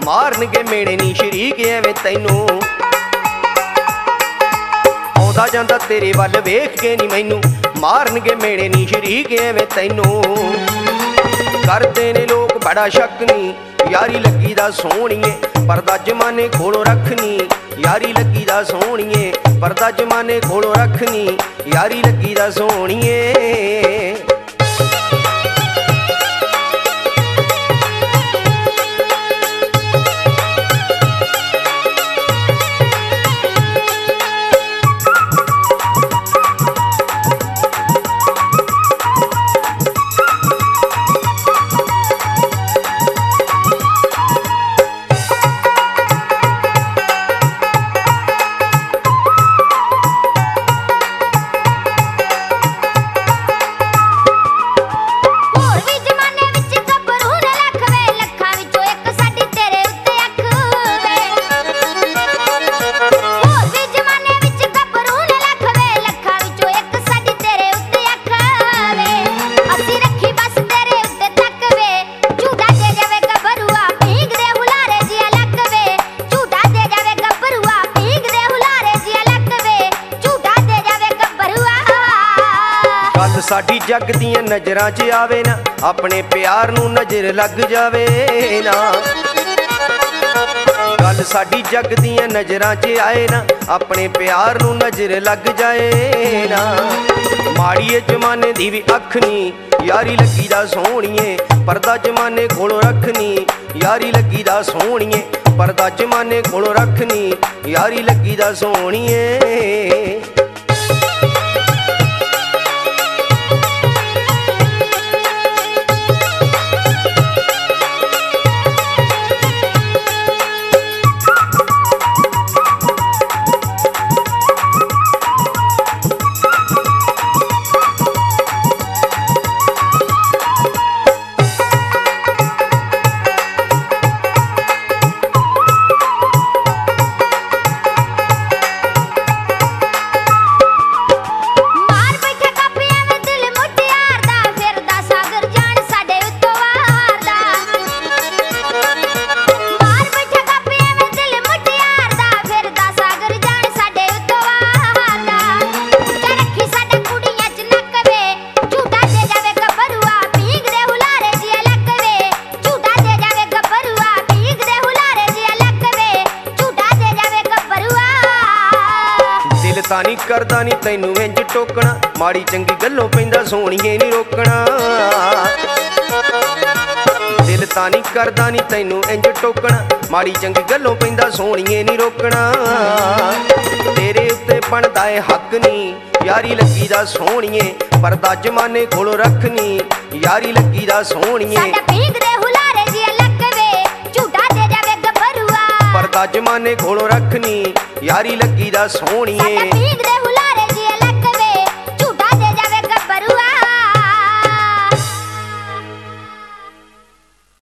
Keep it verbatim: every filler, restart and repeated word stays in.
मारनगे मेड़े नी शरीक एवें तैनू आउंदा जांदा तेरे वल वेख के नी मैनू मारनगे मेड़े नी शरीक एवें तैनू करदे ने लोग बड़ा शक नी यारी लगी दा सोहणीए परदा जमाने कोलों रखनी यारी लगी दा सोहणीए परदा जमाने कोलों रखनी यारी लगी दा सोहणीए साडी जग दियां नजरां च आवे ना अपने प्यार नूं नजर लग जावे ना गल साडी जग दियां नजरां च आए ना अपने प्यार नूं नजर लग जाए ना माड़ीए जमाने दी भी अख नी यारी लगी दा सोहणीए परदा जमाने कोलों रखनी यारी लगी दा सोहणीए परदा जमाने कोलों रखनी यारी लगी दा सोहणीए तानी करदा नी तैनू इंज टोकना माड़ी चंगी गल्लों पैंदा सोहणीए नी रोकना दिल तानी करदा नी तैनू इंज टोकना माड़ी चंगी गल्लों पैंदा सोहणीए नी रोकना तेरे उत्ते बनदा है हक नी यारी लगी दा सोहणीए परदा जमाने कोलों रखनी यारी लगी दा सोहणीए परदा जमाने कोलों रखनी यारी लगी दा सोहणीए।